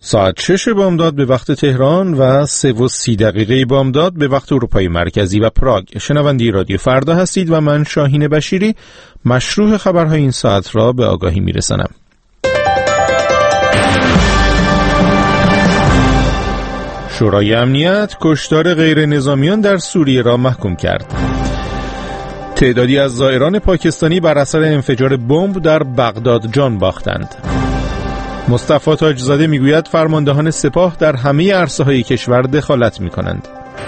ساعت 6 بامداد به وقت تهران و 3:30 بامداد به وقت اروپای مرکزی و پراگ. شنونده رادیو فردا هستید و من شاهین بشیری مشروع خبرهای این ساعت را به آگاهی میرسانم. شورای امنیت کشتار غیر نظامیان در سوریه را محکوم کرد. تعدادی از زائران پاکستانی بر اثر انفجار بمب در بغداد جان باختند. مصطفی تاجزاده میگوید فرماندهان سپاه در همه عرصه‌های کشور دخالت می‌کنند.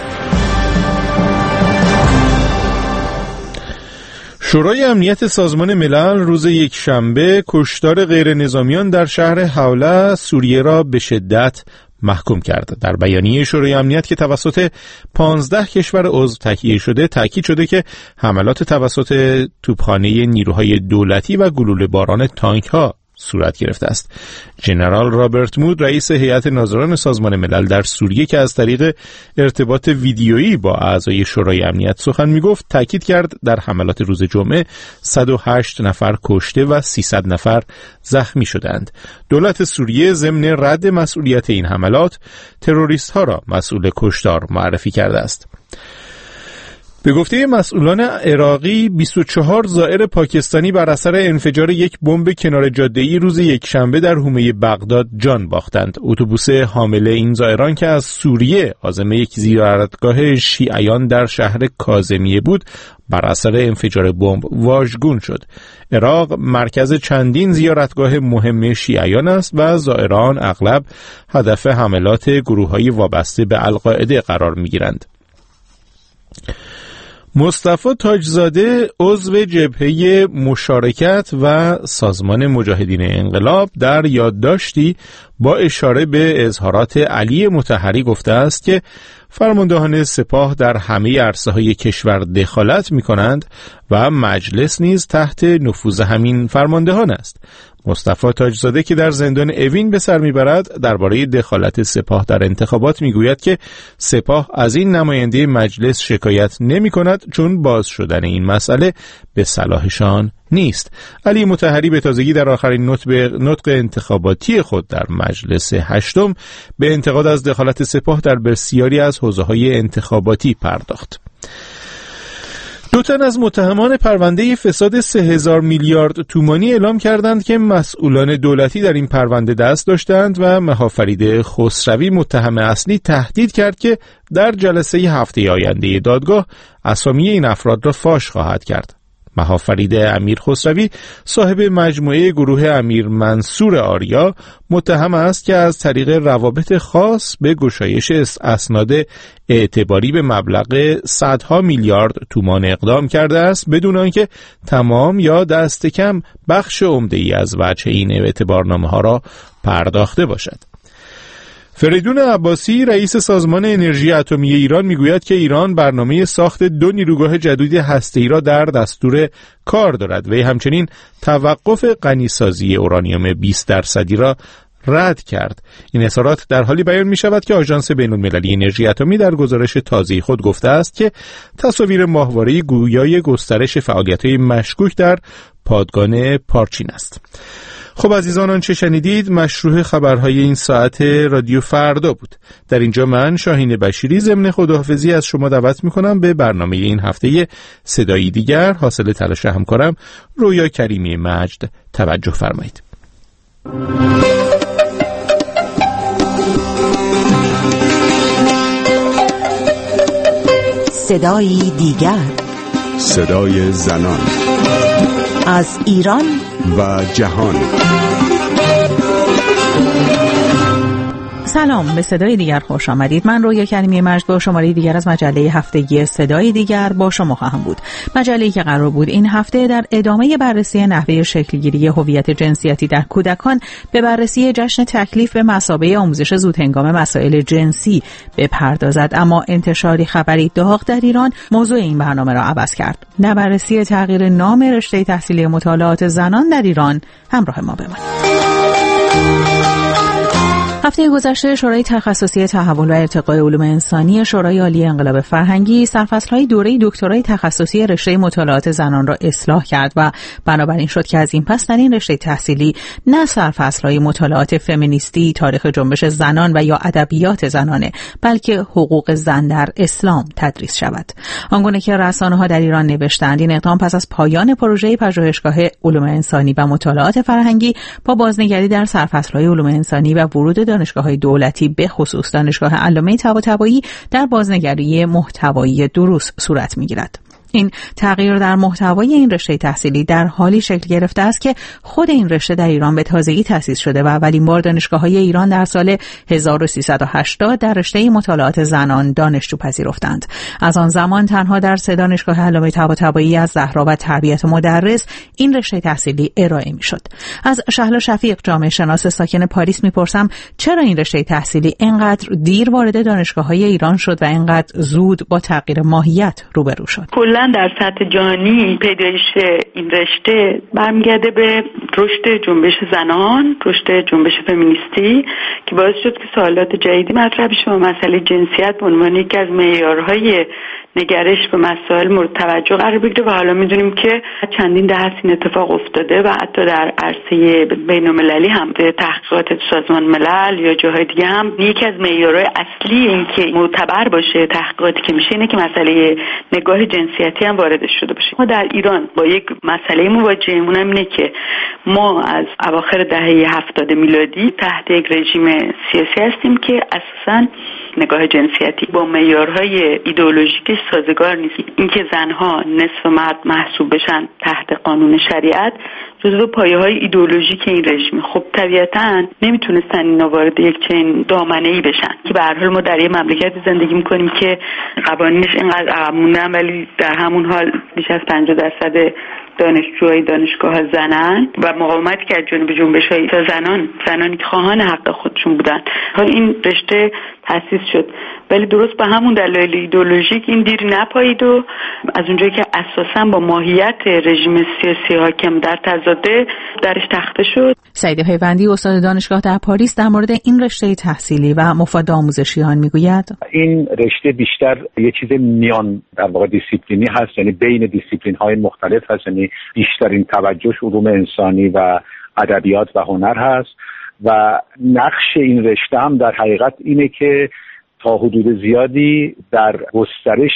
شورای امنیت سازمان ملل روز یکشنبه کشتار غیر نظامیان در شهر حوله سوریه را به شدت محکوم کرد. در بیانیه شورای امنیت که توسط 15 کشور عضو تهیه شده تاکید شده که حملات توسط توپخانه نیروهای دولتی و گلوله باران تانک‌ها صورت گرفته است. ژنرال رابرت مود رئیس هیئت ناظران سازمان ملل در سوریه که از طریق ارتباط ویدیویی با اعضای شورای امنیت سخن میگفت تاکید کرد در حملات روز جمعه 108 نفر کشته و 300 نفر زخمی شدند. دولت سوریه ضمن رد مسئولیت این حملات تروریست ها را مسئول کشتار معرفی کرده است. به گفته مسئولان عراقی 24 زائر پاکستانی بر اثر انفجار یک بمب کنار جاده‌ای روز یکشنبه در حومه بغداد جان باختند. اتوبوس حامل این زائران که از سوریه عازم یک زیارتگاه شیعیان در شهر کاظمیه بود بر اثر انفجار بمب واژگون شد. عراق مرکز چندین زیارتگاه مهم شیعیان است و زائران اغلب هدف حملات گروه‌های وابسته به القاعده قرار می‌گیرند. مصطفی تاجزاده عضو جبهه مشارکت و سازمان مجاهدین انقلاب در یادداشتی با اشاره به اظهارات علی مطهری گفته است که فرماندهان سپاه در همه عرصه‌های کشور دخالت می‌کنند و مجلس نیز تحت نفوذ همین فرماندهان است. مصطفی تاجزاده که در زندان اوین به سر میبرد درباره دخالت سپاه در انتخابات میگوید که سپاه از این نماینده مجلس شکایت نمی کند چون باز شدن این مسئله به صلاحشان نیست. علی مطهری به تازگی در آخرین نطق انتخاباتی خود در مجلس هشتم به انتقاد از دخالت سپاه در بسیاری از حوزه‌های انتخاباتی پرداخت. 2 تن از متهمان پرونده فساد 3000 میلیارد تومانی اعلام کردند که مسئولان دولتی در این پرونده دست داشتند و مهافرید خسروی متهم اصلی تهدید کرد که در جلسه هفته آینده دادگاه اسامی این افراد را فاش خواهد کرد. مهافرید امیر خسروی صاحب مجموعه گروه امیر منصور آریا متهم است که از طریق روابط خاص به گشایش اسناد اعتباری به مبلغ صدها میلیارد تومان اقدام کرده است بدون آنکه تمام یا دست کم بخش عمده‌ای از وجه این اعتبارنامه ها را پرداخته باشد. فریدون عباسی رئیس سازمان انرژی اتمی ایران میگوید که ایران برنامه ساخت 2 نیروگاه جدید هسته‌ای را در دستور کار دارد و همچنین توقف غنیسازی اورانیوم 20% را رد کرد. این اظهارات در حالی بیان می شود که آژانس بین‌المللی انرژی اتمی در گزارش تازه خود گفته است که تصاویر ماهواره‌ای گویای گسترش فعالیت‌های مشکوک در پادگان پارچین است. خب عزیزان آنچه شنیدید مشروع خبرهای این ساعت رادیو فردا بود. در اینجا من شاهین بشیری ضمن خداحافظی از شما دعوت میکنم به برنامه این هفته صدایی دیگر حاصل تلاش همکارم رویا کریمی مجد توجه فرمایید. صدایی دیگر، صدای زنان از ایران و جهان. سلام، به صدای دیگر خوش آمدید. من رویا کریمی مجد با شماره دیگر از مجله هفتگی صدای دیگر با شما خواهم بود. مجله‌ای که قرار بود این هفته در ادامه بررسی نحوه شکلگیری هویت جنسیتی در کودکان به بررسی جشن تکلیف به مثابه آموزش زودهنگام مسائل جنسی بپردازد، اما انتشاری خبری داغ در ایران موضوع این برنامه را عوض کرد. در بررسی تغییر نام رشته تحصیلی مطالعات زنان در ایران همراه ما بمانید. هفته گذشته شورای تخصصی تحول و ارتقای علوم انسانی شورای عالی انقلاب فرهنگی سرفصل‌های دوره دکترای تخصصی رشته مطالعات زنان را اصلاح کرد و بنابراین شد که از این پس در این رشته تحصیلی نه سرفصل‌های مطالعات فمینیستی، تاریخ جنبش زنان و یا ادبیات زنانه، بلکه حقوق زن در اسلام تدریس شود. آنگونه که رسانه‌ها در ایران نوشتند این اقدام پس از پایان پروژه پژوهشگاه علوم انسانی و مطالعات فرهنگی با بازنگری در سرفصل‌های علوم انسانی و ورود دانشگاه‌های دولتی به خصوص دانشگاه علامه طباطبایی در بازنگری محتوایی دروس صورت می‌گیرد. این تغییر در محتوای این رشته تحصیلی در حالی شکل گرفته است که خود این رشته در ایران به تازگی تأسیس شده و اولین بار دانشگاه‌های ایران در سال 1380 در رشته مطالعات زنان دانشجو پذیرفتند. از آن زمان تنها در 3 دانشگاه علامه طباطبایی از زهرا و تربیت مدرس این رشته تحصیلی ارائه می‌شد. از شهلا شفیق جامعه شناس ساکن پاریس می‌پرسم چرا این رشته تحصیلی اینقدر دیر وارد دانشگاه‌های ایران شد و اینقدر زود با تغییر ماهیت روبرو شد؟ در سطح جهانی پیدایش این رشته برمیگرده به رشد جنبش زنان، رشد جنبش فمینیستی که باعث شد که سوالات جدیدی مطرح بشه و مسئله جنسیت به عنوان یکی از معیارهای نگرش به مسائل مورد توجه قرار بگیره و حالا می‌دونیم که چندین دهه این اتفاق افتاده و حتی در عرصه بین‌المللی هم به تحقیقات سازمان ملل یا جاهای دیگه هم یکی از معیارهای اصلی این که معتبر باشه تحقیقاتی که میشه اینه که مسئله نگاه جنسیتی هم وارد شده باشه. ما در ایران با یک مسئله مواجهیم، اونم اینه که ما از اواخر دهه 70 میلادی تحت یک رژیم سیاسی هستیم که اساساً نگاه جنسیتی با معیارهای ایدئولوژیک سازگار نیست. اینکه زنها نصف مرد محسوب بشن تحت قانون شریعت جزو پایه‌های ایدئولوژیک این رژیم. خب طبیعتاً نمیتونستن اینا وارد یک چنین دامنه‌ای بشن که به هر حال ما در یه مملکتی زندگی می‌کنیم که قوانینش اینقدر عقب موندن ولی در همون حال بیش از 50% دانشجوهای دانشگاه زنن و مقاومتی که از جانب جنبش‌های زنانی که خواهان حق خودشون بودن. حالا این رشته تأسیس شد ولی درست به همون دلایل ایدئولوژیک این دیر نپایید و از اونجایی که اساساً با ماهیت رژیم سیاسی حاکم در تضاده درش تخته شد. سعید پیوندی استاد دانشگاه در پاریس در مورد این رشته تحصیلی و مفاد آموزشی آن میگوید این رشته بیشتر یه چیز میان در واقع دیسیپلینی هست، یعنی بین دیسیپلین‌های مختلف هست، یعنی بیشترین توجهش علوم انسانی و ادبیات و هنر هست و نقش این رشته هم در حقیقت اینه که تا حدود زیادی در گسترش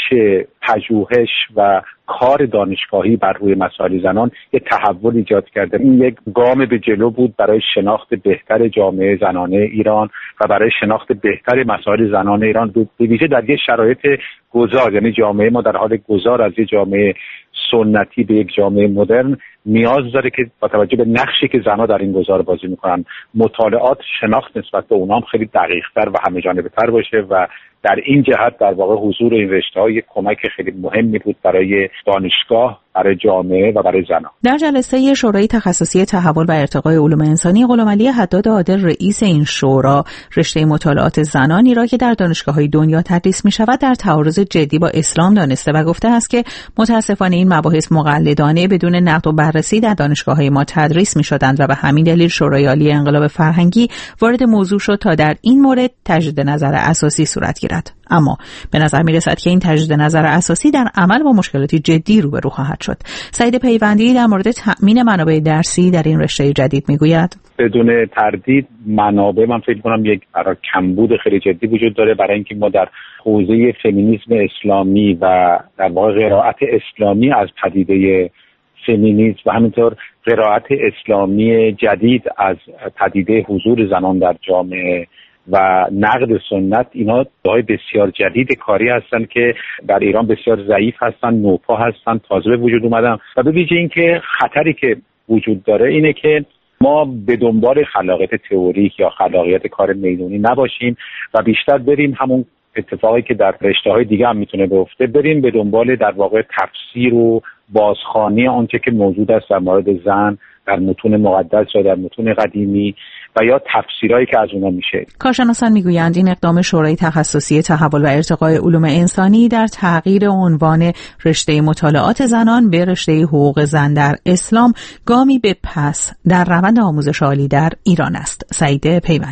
پژوهش و کار دانشگاهی بر روی مسائل زنان یک تحول ایجاد کرده. این یک گام به جلو بود برای شناخت بهتر جامعه زنانه ایران و برای شناخت بهتر مسائل زنان ایران به ویژه در یک شرایط گذار، یعنی جامعه ما در حال گذار از یک جامعه سنتی به یک جامعه مدرن نیاز داره که با توجه به نقشی که زنها در این گذار بازی میکنن مطالعات شناخت نسبت به اونها هم خیلی دقیق‌تر و همه جانبه‌تر باشه و در این جهت در واقع حضور این رشته‌ها یک کمک خیلی مهمی بود برای دانشگاه، برای جامعه و برای زنان. در جلسه شورای تخصصی تحول و ارتقای علوم انسانی غلامعلی حداد عادل رئیس این شورا رشته مطالعات زنانی را که در دانشگاه‌های دنیا تدریس می‌شود در تعارض جدی با اسلام دانسته و گفته است که متأسفانه این مباحث مقلدانه بدون نقد و بررسی در دانشگاه‌های ما تدریس می‌شدند و به همین دلیل شورای عالی انقلاب فرهنگی وارد موضوع شد تا در این مورد تجدید نظر اساسی صورت گیرد. اما به نظر می‌رسد که این تجدید نظر اساسی در عمل با مشکلاتی جدی روبرو خواهد شد. سعید پیوندی در مورد تأمین منابع درسی در این رشته جدید میگوید بدون تردید منابع من فکر کنم یک کمبود خیلی جدی وجود داره برای اینکه ما در حوزه فمینیسم اسلامی و در واقع قرائت اسلامی از پدیده فمینیسم و همینطور قرائت اسلامی جدید از پدیده حضور زنان در جامعه و نقد سنت، اینا دعای بسیار جدید کاری هستن که در ایران بسیار ضعیف هستن، نوپا هستن، تازه به وجود اومدن و به ویژه این که خطری که وجود داره اینه که ما به دنبال خلاقیت تئوریک یا خلاقیت کار میدونی نباشیم و بیشتر بریم همون اتفاقی که در رشته‌های دیگه هم میتونه بیفته، بریم به دنبال در واقع تفسیر و بازخوانی آنچه که موجود است در مورد زن در متون مقدس یا در متون قدیمی و یا تفسیرهایی که از اونها میشه. کارشناسان میگویند این اقدام شورای تخصصی تحول و ارتقای علوم انسانی در تغییر عنوان رشته مطالعات زنان به رشته حقوق زن در اسلام گامی به پس در روند آموزش عالی در ایران است. سعید پیوندی: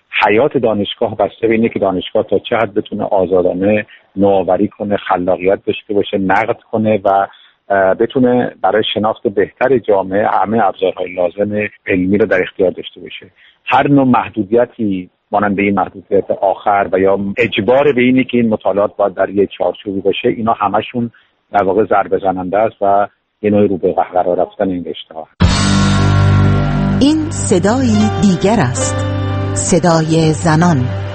حیات دانشگاه بسته به اینه که دانشگاه تا چه حد بتونه آزادانه نوآوری کنه، خلاقیت داشته باشه، نقد کنه و بتونه برای شناخت بهتر جامعه همه ابزارهای لازم علمی رو در اختیار داشته باشه. هر نوع محدودیتی مانند این محدودیت آخر و یا اجبار به اینی که این مطالعات باید در یک چارچوبی باشه، اینا همشون در واقع ضربه زننده است و یه نوعی رو به قرار رفتن این رشته‌ها. این صدای دیگر است، صدای زنان.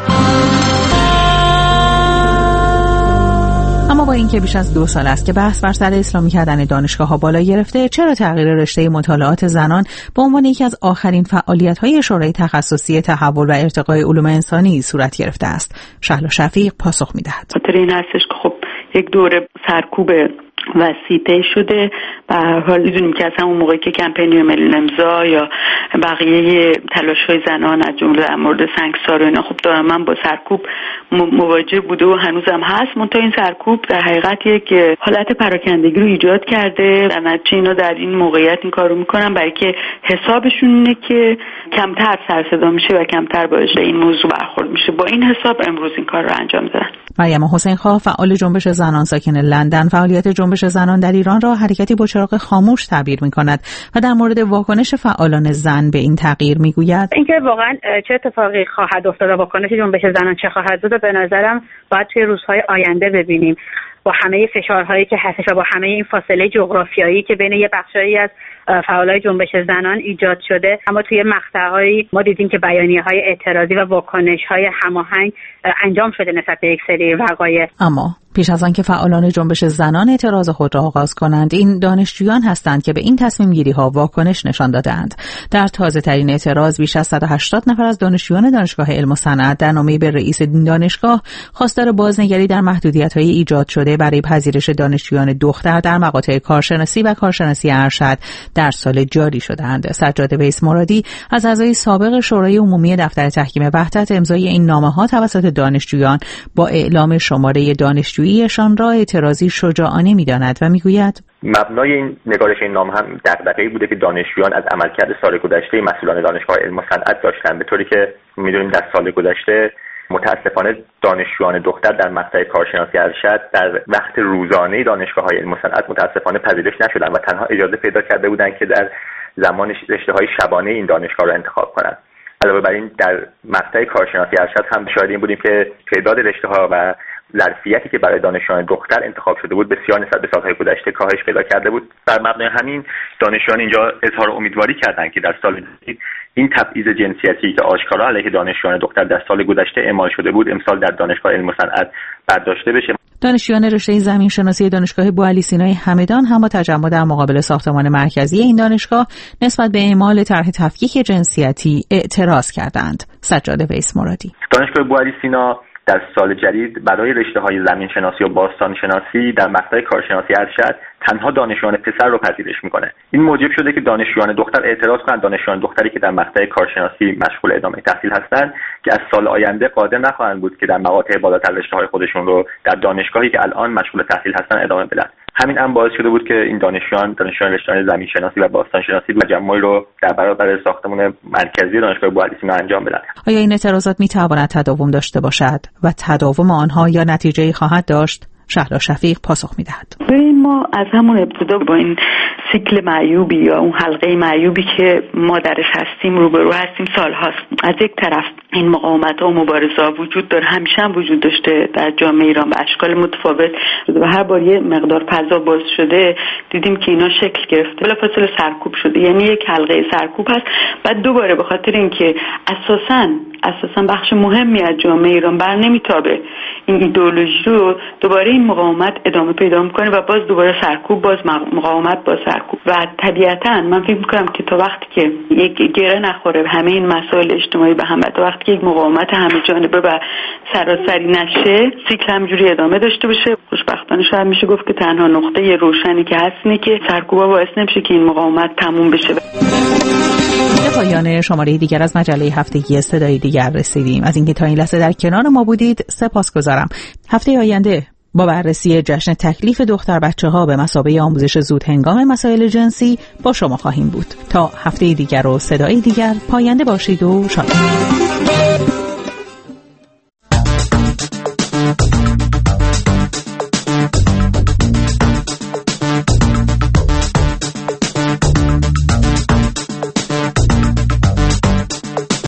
اما با اینکه بیش از 2 سال است که بحث بر سر اسلامی کردن دانشگاه‌ها بالا گرفته، چرا تغییر رشته مطالعات زنان به عنوان یکی از آخرین فعالیت‌های شورای تخصصی تحول و ارتقای علوم انسانی صورت گرفته است؟ شهلا شفیق پاسخ می‌دهد. خاطر این هستش که خب یک دوره سرکوب وسیطه شده و حال می‌دونیم که از همون موقعی که کمپین میلیون امضا یا بقیه تلاش‌های زنان از جمله در مورد سنگسار و اینا خب دائما با سرکوب مواجه بوده و هنوزم هست. منتها این سرکوب در حقیقت یک حالت پراکندگی رو ایجاد کرده. در نتیجه اینا در این موقعیت این کارو میکنن برای که حسابشون اینه که کمتر سر صدا میشه و کمتر باعث این موضوع برخورد میشه. با این حساب امروز این کار رو انجام دادن. مریم حسین خواه، فعال جنبش زنان ساکن لندن، فعالیت جنبش زنان در ایران را حرکتی با چراغ خاموش تعبیر می‌کند و در مورد واکنش فعالان زن به این تغییر می‌گوید اینکه واقعا چه اتفاقی خواهد افتاد و واکنش جنبش زنان چه خواهد بود به نظرم باید توی روزهای آینده ببینیم. با همه فشارهایی که هستش و با همه این فاصله جغرافیایی که بین یه بخشایی از فعالای جنبش زنان ایجاد شده، اما توی مقطع‌هایی ما دیدیم که بیانیه‌های اعتراضی و واکنش‌های هماهنگ انجام شده نسبت به یک سری وقایع. اما پیش از آن که فعالان جنبش زنان اعتراض خود را آغاز کنند، این دانشجویان هستند که به این تصمیم گیری ها واکنش نشان دادند. در تازه ترین اعتراض بیش از 180 نفر از دانشجویان دانشگاه علم و صنعت در نامه‌ای به رئیس دانشگاه خواستار بازنگری در محدودیت‌های ایجاد شده برای پذیرش دانشجویان دختر در مقاطع کارشناسی و کارشناسی ارشد در سال جاری شدند. سجاد ویس مرادی از اعضای سابق شورای عمومی دفتر تحکیم وحدت امضای این نامه‌ها توسط دانشجویان با اعلام شماره دانشجوییشان را اعتراضی شجاعانه می‌داند و می‌گوید مبنای این نگارش این نامه هم دغدغه‌ای بوده که دانشجویان از عملکرد سال گذشته مسئولان دانشگاه علم و صنعت داشتند، به طوری که می‌دونیم در سال گذشته متاسفانه دانشجویان دختر در مقطع کارشناسی ارشد در وقت روزانه دانشگاه‌های علم و صنعت متاسفانه پذیرش نشدند و تنها اجازه پیدا کرده بودند که در زمان رشته‌های شبانه این دانشگاه را انتخاب کنند. علاوه بر این در مقطع کارشناسی ارشد هم شاهد این بودیم که تعداد رشته‌ها و ظرفیتی که برای دانشجویان دختر انتخاب شده بود بسیار نسبت به سال‌های گذشته کاهش پیدا کرده بود. بر مبنای همین دانشجویان اینجا اظهار امیدواری کردند که در سال جدید این تبعیض جنسیتی که آشکارا علیه دانشجویان دختر در سال گذشته اعمال شده بود امسال در دانشگاه علم و صنعت برداشته بشه. دانشجویان رشته زمین شناسی دانشگاه بوعلی سینای همدان هم با تجمع در مقابل ساختمان مرکزی این دانشگاه نسبت به اعمال طرح تفکیک جنسیتی اعتراض کردند. سجاد ویس مرادی: دانشگاه بوعلی سینا در سال جدید برای رشته‌های زمین شناسی و باستان شناسی در مقطع کارشناسی ارشد تنها دانشجویان پسر رو پذیرش میکنه. این موجب شده که دانشجویان دختر اعتراض کنند دانشجویان دختری که در مقطع کارشناسی مشغول ادامه تحصیل هستند که از سال آینده قادر نخواهند بود که در مقاطع بالاتر رشته‌های خودشون رو در دانشگاهی که الان مشغول تحصیل هستند ادامه بدن. همین امر باعث شده بود که این دانشجویان رشته زمین شناسی و باستان شناسی تجمعی رو در برابر ساختمان مرکزی دانشگاه بوعلی سینا انجام بدن. آیا این اعتراضات میتواند تداوم داشته باشد و تداوم آنها یا نتیجه‌ای خواهد داشت؟ شهلا شفیق پاسخ میدهد. ببین، ما از همون ابتدا با این سیکل معیوبی یا اون حلقه معیوبی که ما درش هستیم روبرو هستیم سالهاست. از یک طرف این مقاومت‌ها و مبارزه‌ها وجود داره، همیشه هم وجود داشته در جامعه ایران به اشکال متفاوت و هر بار یه مقدار فضا باز شده دیدیم که اینا شکل گرفته، بلافاصله سرکوب شده. یعنی یک حلقه سرکوب هست. بعد دوباره به خاطر اینکه اساساً بخش مهمی از جامعه ایران بر نمیتابه این ایدئولوژی رو، دوباره این مقاومت ادامه پیدا میکنه و باز دوباره سرکوب، باز مقاومت، باز سرکوب. و طبیعتاً من فکر میکنم که تا وقتی که یک گره نخوره همه این مسائل اجتماعی به هم، تا وقتی که یک مقاومت همه جانبه و سراسری نشه، سیکل همجوری ادامه داشته باشه. خوشبختانه شاید میشه گفت که تنها نقطه روشنی که هست اینه که سرکوبا باعث نمیشه که این مقاومت تموم بشه. به پایان شماره دیگر از مجله هفتگی صدای دیگر رسیدیم. از اینکه تا این لحظه در کنار ما بودید سپاسگزارم. هفته آینده با بررسی جشن تکلیف دختر بچه‌ها به مثابه آموزش زود هنگام مسائل جنسی با شما خواهیم بود. تا هفته دیگر و صدای دیگر، پاینده باشید و شاد باشید.